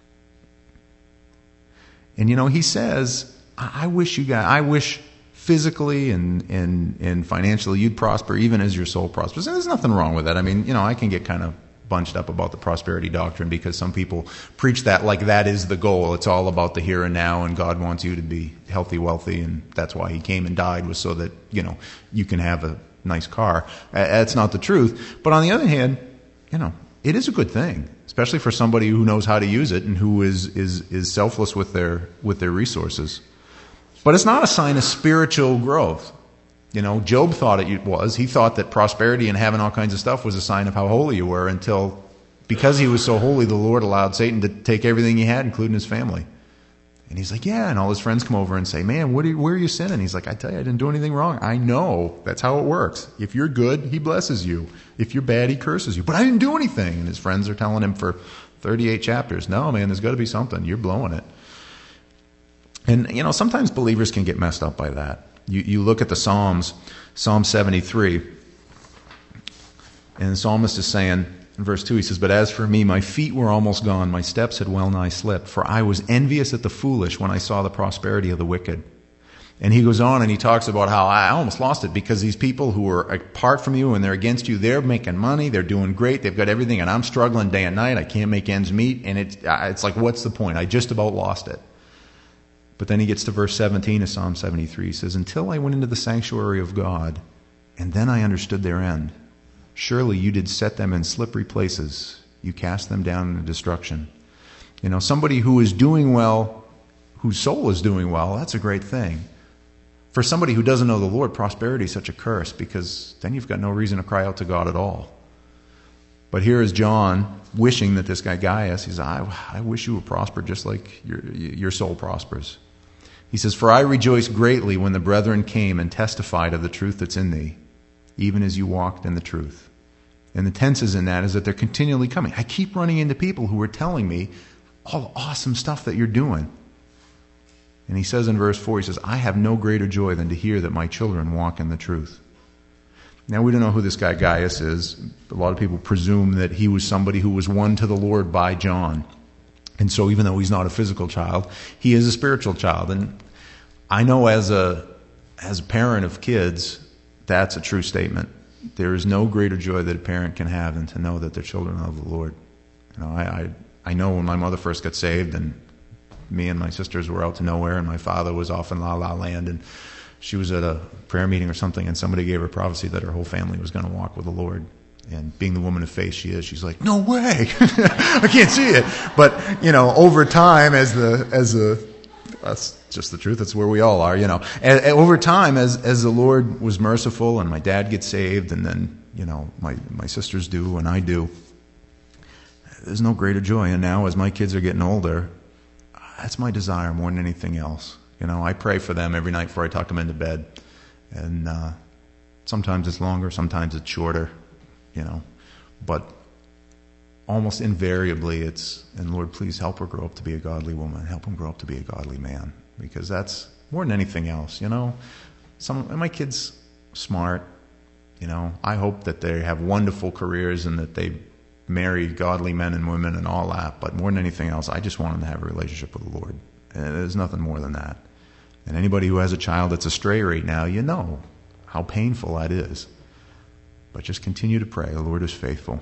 And you know, he says, I, I wish you guys, I wish physically and, and, and financially you'd prosper even as your soul prospers. And there's nothing wrong with that. I mean, you know, I can get kind of bunched up about the prosperity doctrine because some people preach that like that is the goal. It's all about the here and now, and God wants you to be healthy, wealthy, and that's why he came and died, was so that, you know, you can have a nice car. That's not the truth. But on the other hand, you know, it is a good thing, especially for somebody who knows how to use it and who is is is selfless with their with their resources. But it's not a sign of spiritual growth. You know, Job thought it was. He thought that prosperity and having all kinds of stuff was a sign of how holy you were, until, because he was so holy, the Lord allowed Satan to take everything he had, including his family. And he's like, yeah, and all his friends come over and say, man, what are you, where are you sinning? He's like, I tell you, I didn't do anything wrong. I know. That's how it works. If you're good, he blesses you. If you're bad, he curses you. But I didn't do anything. And his friends are telling him for thirty-eight chapters, no, man, there's got to be something. You're blowing it. And, you know, sometimes believers can get messed up by that. You, you look at the Psalms, Psalm seventy-three, and the psalmist is saying, in verse two, he says, but as for me, my feet were almost gone, my steps had well nigh slipped, for I was envious at the foolish when I saw the prosperity of the wicked. And he goes on and he talks about how I almost lost it because these people who are apart from you and they're against you, they're making money, they're doing great, they've got everything, and I'm struggling day and night, I can't make ends meet, and it's, it's like, what's the point? I just about lost it. But then he gets to verse seventeen of Psalm seventy-three. He says, until I went into the sanctuary of God, and then I understood their end. Surely you did set them in slippery places. You cast them down into destruction. You know, somebody who is doing well, whose soul is doing well, that's a great thing. For somebody who doesn't know the Lord, prosperity is such a curse, because then you've got no reason to cry out to God at all. But here is John wishing that this guy Gaius, he says, I, I wish you would prosper just like your, your soul prospers. He says, for I rejoiced greatly when the brethren came and testified of the truth that's in thee, even as you walked in the truth. And the tenses in that is that they're continually coming. I keep running into people who are telling me all the awesome stuff that you're doing. And he says in verse four, he says, I have no greater joy than to hear that my children walk in the truth. Now, we don't know who this guy Gaius is. A lot of people presume that he was somebody who was won to the Lord by John. And so even though he's not a physical child, he is a spiritual child. And I know as a as a parent of kids, that's a true statement. There is no greater joy that a parent can have than to know that their children love the Lord. You know, I, I, I know when my mother first got saved and me and my sisters were out to nowhere and my father was off in La La Land and she was at a prayer meeting or something and somebody gave her prophecy that her whole family was going to walk with the Lord. And being the woman of faith she is, she's like, no way! I can't see it. But, you know, over time as the, as a, that's just the truth, that's where we all are, you know. And, and over time as, as the Lord was merciful and my dad gets saved and then, you know, my, my sisters do and I do, there's no greater joy. And now as my kids are getting older, that's my desire more than anything else. You know, I pray for them every night before I tuck them into bed. And uh, sometimes it's longer, sometimes it's shorter, you know. But almost invariably it's, and Lord, please help her grow up to be a godly woman. Help him grow up to be a godly man. Because that's more than anything else, you know. Some of my kids smart, you know. I hope that they have wonderful careers and that they marry godly men and women and all that. But more than anything else, I just want them to have a relationship with the Lord. And there's nothing more than that. And anybody who has a child that's astray right now, you know how painful that is. But just continue to pray. The Lord is faithful.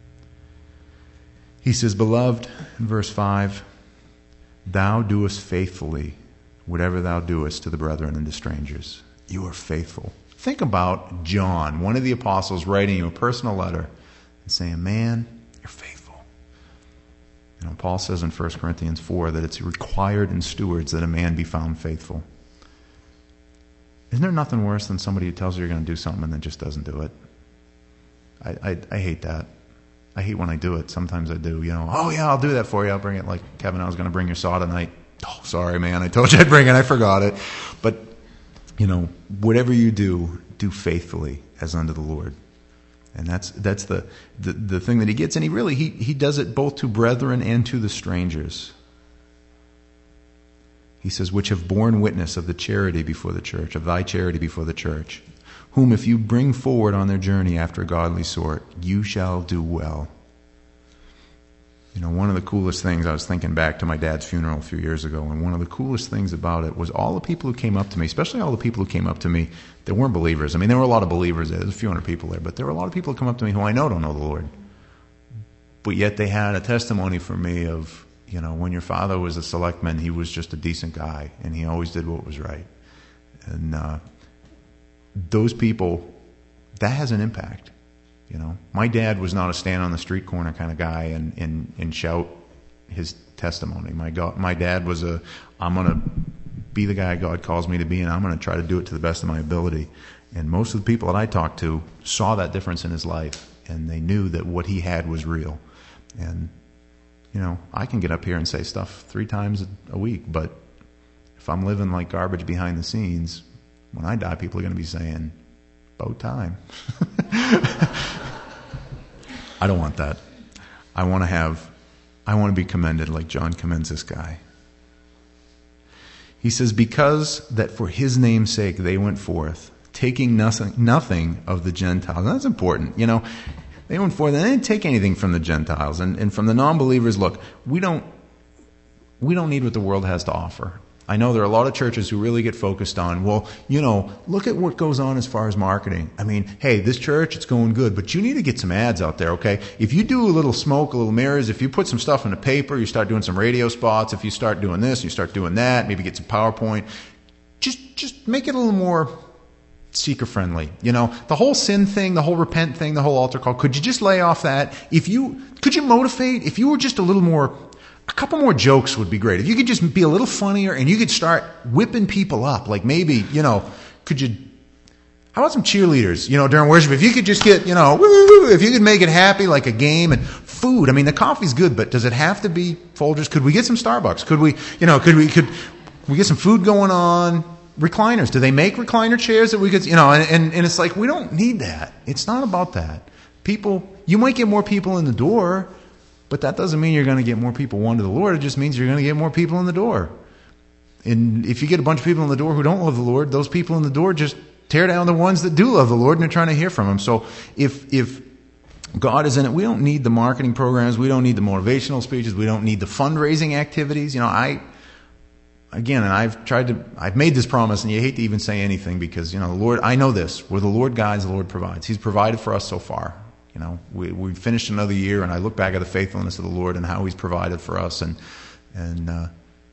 He says, beloved, in verse five, thou doest faithfully whatever thou doest to the brethren and to strangers. You are faithful. Think about John, one of the apostles, writing you a personal letter and saying, man, you're faithful. You know, Paul says in First Corinthians four that it's required in stewards that a man be found faithful. Isn't there nothing worse than somebody who tells you you're going to do something and then just doesn't do it? I, I, I hate that. I hate when I do it. Sometimes I do. You know, oh yeah, I'll do that for you. I'll bring it. Like Kevin, I was going to bring your saw tonight. Oh, sorry, man. I told you I'd bring it. I forgot it. But, you know, whatever you do, do faithfully as unto the Lord. And that's that's the, the, the thing that he gets. And he really, he, he does it both to brethren and to the strangers. He says, which have borne witness of the charity before the church, of thy charity before the church, whom if you bring forward on their journey after a godly sort, you shall do well. You know, one of the coolest things, I was thinking back to my dad's funeral a few years ago, and one of the coolest things about it was all the people who came up to me, especially all the people who came up to me that weren't believers. I mean, there were a lot of believers there. There's a few hundred people there, but there were a lot of people who come up to me who I know don't know the Lord. But yet they had a testimony for me of, you know, when your father was a selectman, he was just a decent guy, and he always did what was right. And uh, those people, that has an impact. You know, my dad was not a stand on the street corner kind of guy and, and, and shout his testimony. My God, my dad was a, I'm going to be the guy God calls me to be, and I'm going to try to do it to the best of my ability. And most of the people that I talked to saw that difference in his life, and they knew that what he had was real. And, you know, I can get up here and say stuff three times a week, but if I'm living like garbage behind the scenes, when I die, people are going to be saying, about time. I don't want that. I want to have, I want to be commended like John commends this guy. He says, because that for his name's sake they went forth, taking nothing, nothing of the Gentiles. And that's important. You know, they went forth and they didn't take anything from the Gentiles. And, and from the non-believers, look, we don't, we don't need what the world has to offer. I know there are a lot of churches who really get focused on, well, you know, look at what goes on as far as marketing. I mean, hey, this church, it's going good, but you need to get some ads out there, okay? If you do a little smoke, a little mirrors, if you put some stuff in the paper, you start doing some radio spots, if you start doing this, you start doing that, maybe get some PowerPoint, just just make it a little more seeker-friendly. You know, the whole sin thing, the whole repent thing, the whole altar call, could you just lay off that? If you, could you motivate, if you were just a little more, a couple more jokes would be great. If you could just be a little funnier and you could start whipping people up, like maybe, you know, could you, How about some cheerleaders, you know, during worship? If you could just get, you know, woo, if you could make it happy like a game and food. I mean, the coffee's good, but does it have to be Folgers? Could we get some Starbucks? Could we, you know, could we, could we get some food going on? Recliners. Do they make recliner chairs that we could, you know, and, and, and it's like, we don't need that. It's not about that. People, you might get more people in the door, but that doesn't mean you're going to get more people won to the Lord. It just means you're going to get more people in the door. And if you get a bunch of people in the door who don't love the Lord, those people in the door just tear down the ones that do love the Lord and are trying to hear from Him. So if if God is in it, we don't need the marketing programs, we don't need the motivational speeches, we don't need the fundraising activities. You know, I, again, and I've tried to, I've made this promise, and you hate to even say anything because, you know, the Lord, I know this, where the Lord guides, the Lord provides. He's provided for us so far. You know, we we finished another year, and I look back at the faithfulness of the Lord and how He's provided for us, and and uh,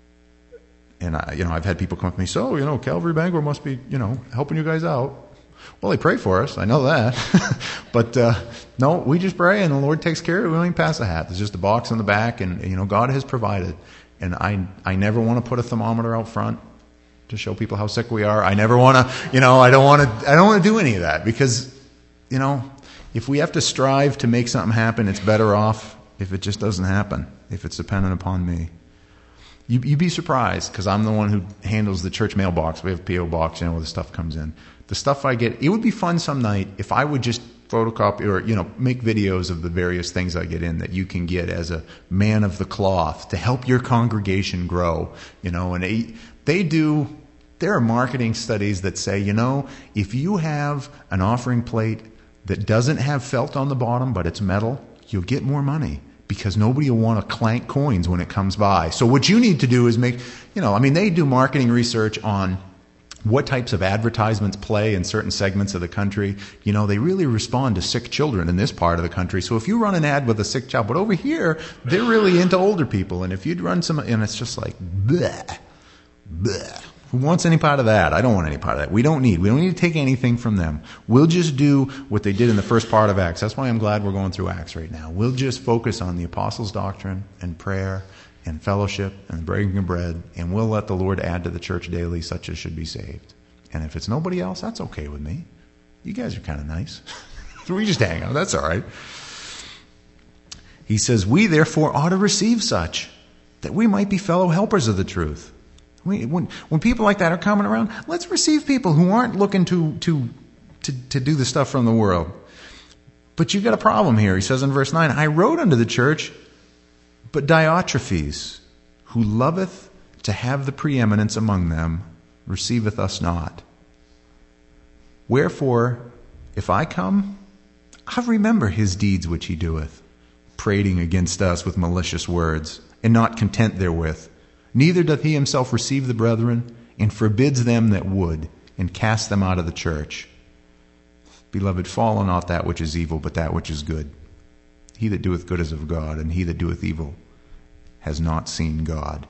and I, you know, I've had people come up to me, so you know, Calvary Bangor must be, you know, helping you guys out. Well, they pray for us, I know that, but uh, no, we just pray, and the Lord takes care of it. We don't even pass a hat. There's just a box in the back, and you know, God has provided. And I I never want to put a thermometer out front to show people how sick we are. I never want to, you know, I don't want to, I don't want to do any of that because, you know, if we have to strive to make something happen, it's better off if it just doesn't happen, if it's dependent upon me. You, you'd be surprised because I'm the one who handles the church mailbox. We have a P O box, you know, where the stuff comes in. The stuff I get, it would be fun some night if I would just photocopy or, you know, make videos of the various things I get in that you can get as a man of the cloth to help your congregation grow, you know, and they, they do, there are marketing studies that say, you know, if you have an offering plate that doesn't have felt on the bottom, but it's metal, you'll get more money because nobody will want to clank coins when it comes by. So what you need to do is make, you know, I mean, they do marketing research on what types of advertisements play in certain segments of the country. You know, they really respond to sick children in this part of the country. So if you run an ad with a sick child, but over here, they're really into older people. And if you'd run some, and it's just like, bleh, bleh. Who wants any part of that? I don't want any part of that. We don't need. We don't need to take anything from them. We'll just do what they did in the first part of Acts. That's why I'm glad we're going through Acts right now. We'll just focus on the apostles' doctrine and prayer and fellowship and breaking of bread, and we'll let the Lord add to the church daily such as should be saved. And if it's nobody else, that's okay with me. You guys are kind of nice. We just hang out. That's all right. He says, we therefore ought to receive such, that we might be fellow helpers of the truth. We, when, when people like that are coming around, let's receive people who aren't looking to, to, to, to do the stuff from the world. But you've got a problem here. He says in verse nine, I wrote unto the church, but Diotrephes, who loveth to have the preeminence among them, receiveth us not. Wherefore, if I come, I remember his deeds which he doeth, prating against us with malicious words, and not content therewith. Neither doth he himself receive the brethren, and forbids them that would, and cast them out of the church. Beloved, follow not that which is evil, but that which is good. He that doeth good is of God, and he that doeth evil has not seen God.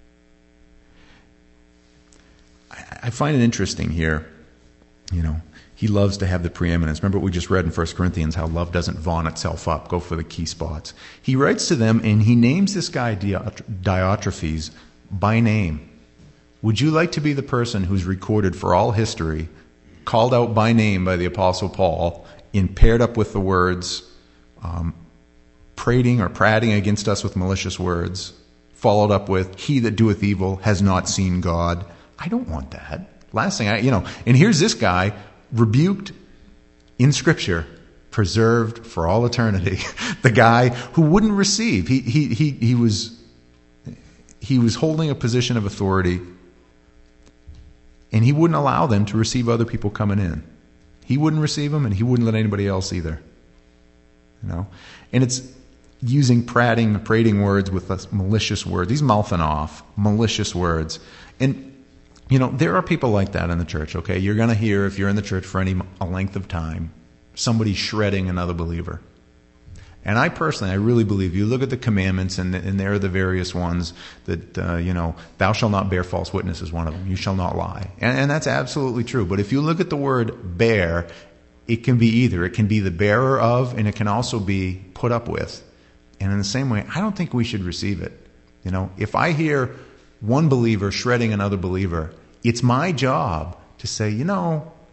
I find it interesting here, you know, he loves to have the preeminence. Remember what we just read in First Corinthians, how love doesn't vaunt itself up, go for the key spots. He writes to them, and he names this guy Diotrephes by name. Would you like to be the person who's recorded for all history, called out by name by the Apostle Paul, and paired up with the words, um, prating or prating against us with malicious words, followed up with, he that doeth evil has not seen God? I don't want that. Last thing I, you know, and here's this guy rebuked in Scripture, preserved for all eternity. The guy who wouldn't receive. He he he he was he was holding a position of authority, and he wouldn't allow them to receive other people coming in. He wouldn't receive them, and he wouldn't let anybody else either. You know, and it's using prating, prating words with a malicious words. He's mouthing off malicious words, and. You know, there are people like that in the church, okay? You're going to hear, if you're in the church for any a length of time, somebody shredding another believer. And I personally, I really believe, you look at the commandments, and, and there are the various ones that, uh, you know, thou shalt not bear false witness is one of them. You shall not lie. And, and that's absolutely true. But if you look at the word bear, it can be either. It can be the bearer of, and it can also be put up with. And in the same way, I don't think we should receive it. You know, if I hear one believer shredding another believer, it's my job to say, you know,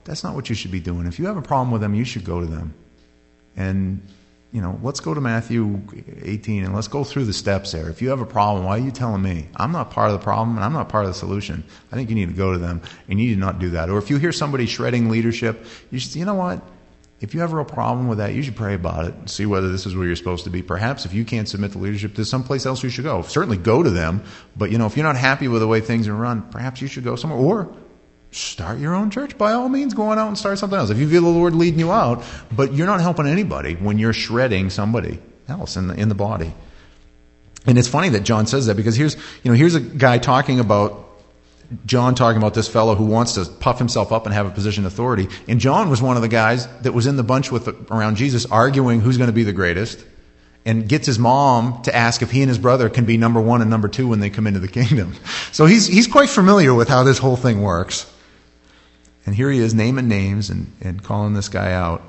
That's not what you should be doing. If you have a problem with them, you should go to them. And, you know, let's go to Matthew eighteen and let's go through the steps there. If you have a problem, why are you telling me? I'm not part of the problem and I'm not part of the solution. I think you need to go to them and you need to not do that. Or if you hear somebody shredding leadership, you should say, you know what? If you have a real problem with that, you should pray about it and see whether this is where you're supposed to be. Perhaps if you can't submit to leadership, there's someplace else you should go. Certainly go to them, but you know, if you're not happy with the way things are run, perhaps you should go somewhere. Or start your own church. By all means, go on out and start something else. If you feel the Lord leading you out, but you're not helping anybody when you're shredding somebody else in the, in the body. And it's funny that John says that, because here's, you know, here's a guy talking about John talking about this fellow who wants to puff himself up and have a position of authority. And John was one of the guys that was in the bunch with around Jesus arguing who's going to be the greatest, and gets his mom to ask if he and his brother can be number one and number two when they come into the kingdom. So he's he's quite familiar with how this whole thing works. And here he is naming names and, and calling this guy out.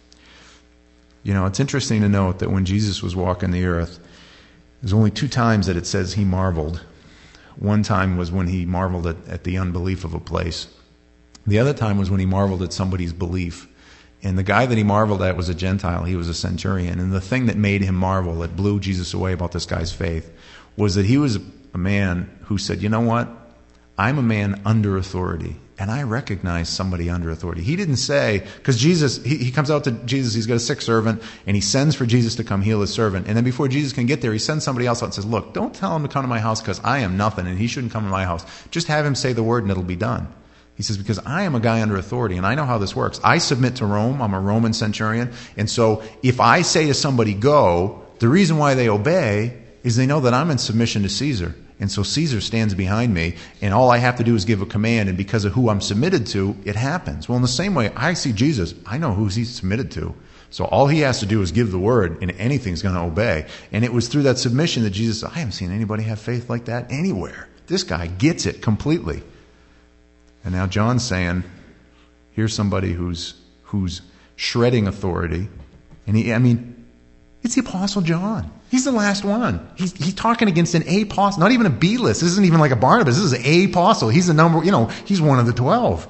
You know, it's interesting to note that when Jesus was walking the earth, there's only two times that it says he marveled. One time was when he marveled at, at the unbelief of a place. The other time was when he marveled at somebody's belief. And the guy that he marveled at was a Gentile. He was a centurion. And the thing that made him marvel, that blew Jesus away about this guy's faith, was that he was a man who said, you know what? I'm a man under authority, and I recognize somebody under authority. He didn't say, because Jesus, he, he comes out to Jesus, he's got a sick servant, and he sends for Jesus to come heal his servant. And then before Jesus can get there, he sends somebody else out and says, look, don't tell him to come to my house because I am nothing, and he shouldn't come to my house. Just have him say the word and it'll be done. He says, because I am a guy under authority, and I know how this works. I submit to Rome. I'm a Roman centurion. And so if I say to somebody, go, the reason why they obey is they know that I'm in submission to Caesar. And so Caesar stands behind me, and all I have to do is give a command, and because of who I'm submitted to, it happens. Well, in the same way, I see Jesus. I know who he's submitted to. So all he has to do is give the word, and anything's going to obey. And it was through that submission that Jesus said, I haven't seen anybody have faith like that anywhere. This guy gets it completely. And now John's saying, here's somebody who's who's shredding authority. And he, I mean, it's the Apostle John. He's the last one. He's, he's talking against an A apostle, not even a B list. This isn't even like a Barnabas. This is an A apostle. He's the number, you know, he's one of the twelve.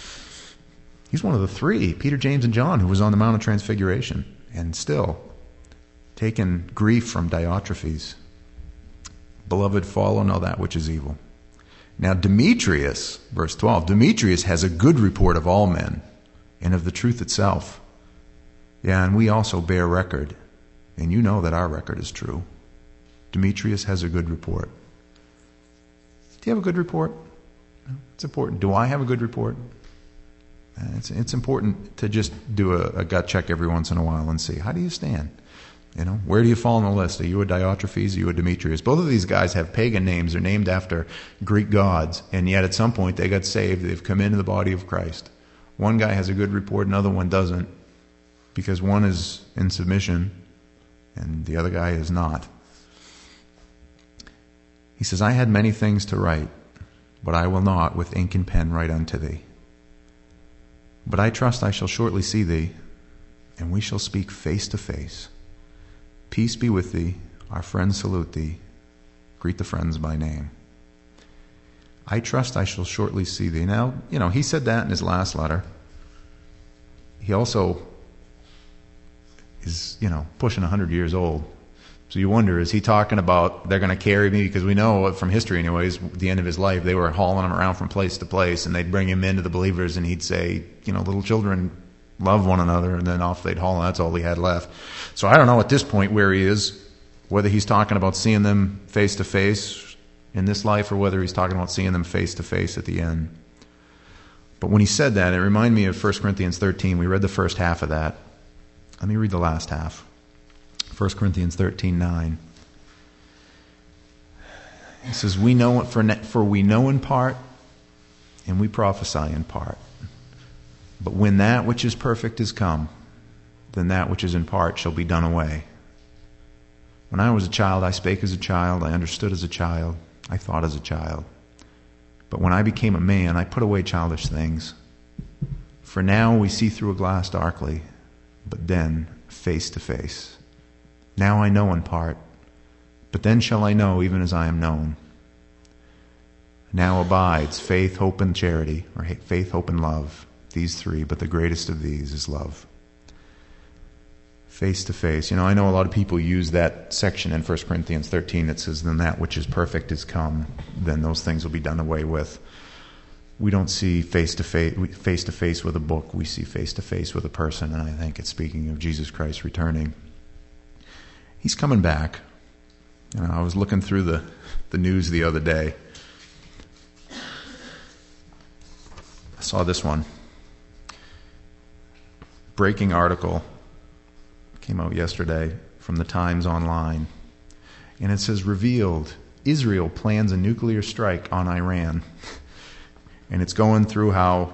He's one of the three, Peter, James, and John, who was on the Mount of Transfiguration and still taking grief from Diotrephes. Beloved, follow not that which is evil. Now Demetrius, verse twelve, Demetrius has a good report of all men and of the truth itself. Yeah, and we also bear record. And you know that our record is true. Demetrius has a good report. Do you have a good report? It's important. Do I have a good report? It's, it's important to just do a, a gut check every once in a while and see, how do you stand? You know, where do you fall on the list? Are you a Diotrephes? Are you a Demetrius? Both of these guys have pagan names. They're named after Greek gods. And yet at some point they got saved. They've come into the body of Christ. One guy has a good report, another one doesn't. Because one is in submission and the other guy is not. He says, I had many things to write, but I will not with ink and pen write unto thee. But I trust I shall shortly see thee, and we shall speak face to face. Peace be with thee. Our friends salute thee. Greet the friends by name. I trust I shall shortly see thee. Now, you know, he said that in his last letter. He also is, you know, pushing one hundred years old. So you wonder, is he talking about they're going to carry me? Because we know from history anyways, at the end of his life, they were hauling him around from place to place, and they'd bring him into the believers, and he'd say, you know, little children love one another, and then off they'd haul, and that's all he had left. So I don't know at this point where he is, whether he's talking about seeing them face to face in this life, or whether he's talking about seeing them face to face at the end. But when he said that, it reminded me of First Corinthians thirteen. We read the first half of that. Let me read the last half. First Corinthians thirteen nine. It says, "We know for for we know in part, and we prophesy in part. But when that which is perfect is come, then that which is in part shall be done away. When I was a child, I spake as a child, I understood as a child, I thought as a child. But when I became a man, I put away childish things. For now we see through a glass darkly, but then face to face. Now I know in part, but then shall I know even as I am known. Now abides faith, hope, and charity, or faith, hope, and love. these three, but the greatest of these is love. Face to face. You know, I know a lot of people use that section in First Corinthians thirteen that says, then that which is perfect is come, then those things will be done away with. We don't see face to face, face to face with a book. We see face to face with a person, and I think it's speaking of Jesus Christ returning. He's coming back. You know, I was looking through the, the news the other day. I saw this one. Breaking article came out yesterday from the Times Online. And it says, revealed, Israel plans a nuclear strike on Iran. And it's going through how,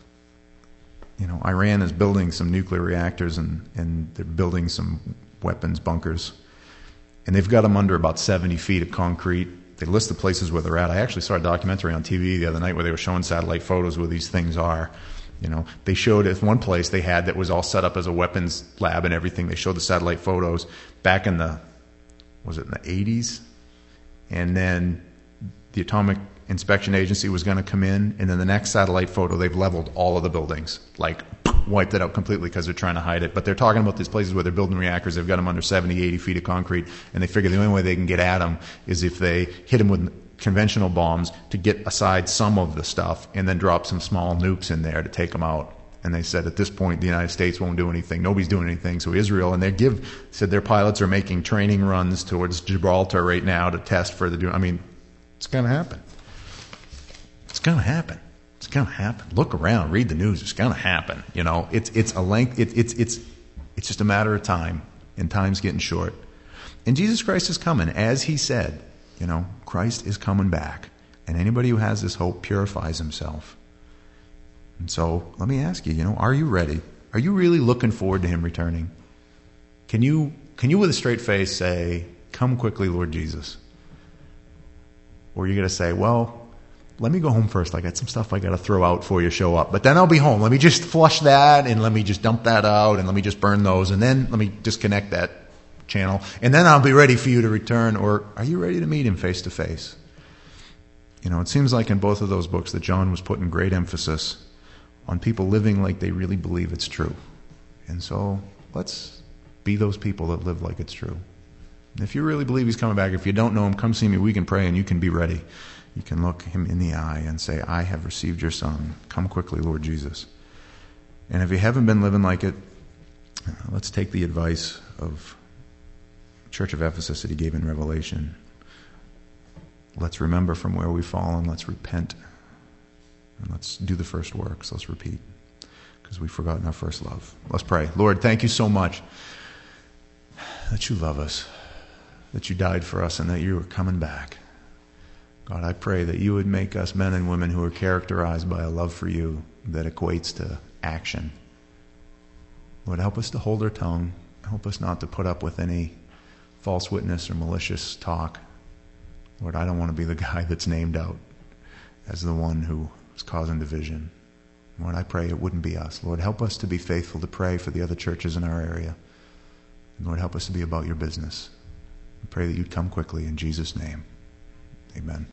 you know, Iran is building some nuclear reactors and, and they're building some weapons bunkers. And they've got them under about seventy feet of concrete. They list the places where they're at. I actually saw a documentary on T V the other night where they were showing satellite photos where these things are. You know, they showed at one place they had that was all set up as a weapons lab and everything. They showed the satellite photos back in the, was it in the eighties? And then the Atomic Inspection Agency was going to come in, and then the next satellite photo, they've leveled all of the buildings, like wiped it out completely because they're trying to hide it. But they're talking about these places where they're building reactors. They've got them under seventy, eighty feet of concrete, and they figure the only way they can get at them is if they hit them with conventional bombs to get aside some of the stuff and then drop some small nukes in there to take them out. And they said at this point the United States won't do anything. Nobody's doing anything. So Israel, and they give said their pilots are making training runs towards Gibraltar right now to test for the. I mean, it's going to happen. It's going to happen. It's going to happen. Look around, read the news. It's going to happen. You know, it's it's a length. It, it's it's it's just a matter of time, and time's getting short. And Jesus Christ is coming, as He said. You know, Christ is coming back, and anybody who has this hope purifies himself. And so, let me ask you. You know, are you ready? Are you really looking forward to Him returning? Can you can you with a straight face say, "Come quickly, Lord Jesus"? Or are you going to say, "Well, let me go home first. I got some stuff I got to throw out before you show up. But then I'll be home. Let me just flush that, and let me just dump that out, and let me just burn those, and then let me disconnect that channel, and then I'll be ready for you to return." Or are you ready to meet Him face to face? You know, it seems like in both of those books that John was putting great emphasis on people living like they really believe it's true. And so let's be those people that live like it's true. And if you really believe He's coming back, if you don't know Him, come see me. We can pray, and you can be ready. You can look Him in the eye and say, "I have received your Son. Come quickly, Lord Jesus." And if you haven't been living like it, let's take the advice of Church of Ephesus that He gave in Revelation. Let's remember from where we've fallen. Let's repent. And let's do the first works. Let's repeat. Because we've forgotten our first love. Let's pray. Lord, thank you so much that you love us, that you died for us, and that you are coming back. God, I pray that you would make us men and women who are characterized by a love for you that equates to action. Lord, help us to hold our tongue. Help us not to put up with any false witness or malicious talk. Lord, I don't want to be the guy that's named out as the one who is causing division. Lord, I pray it wouldn't be us. Lord, help us to be faithful to pray for the other churches in our area. And Lord, help us to be about your business. I pray that you'd come quickly in Jesus' name. Amen.